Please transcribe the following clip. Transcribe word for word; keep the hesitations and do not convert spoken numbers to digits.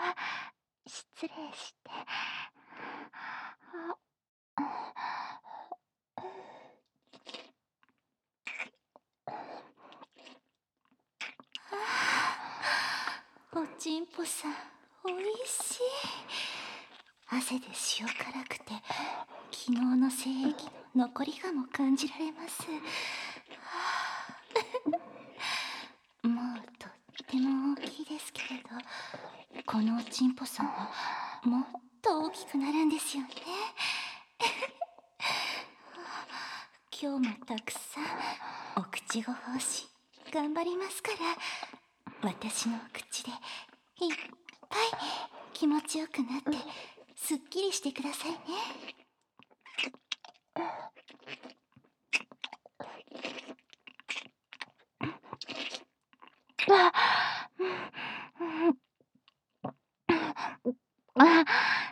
失礼して。おちんぽさん、おいしい。汗で塩辛くて、昨日の精液の残りがも感じられます。もうとっても大きいですけれど、このおちんぽさんはもっと大きくなるんですよね。今日もたくさんお口ご奉仕頑張りますから、私の口でいっぱい気持ちよくなってすっきりしてくださいね。あ、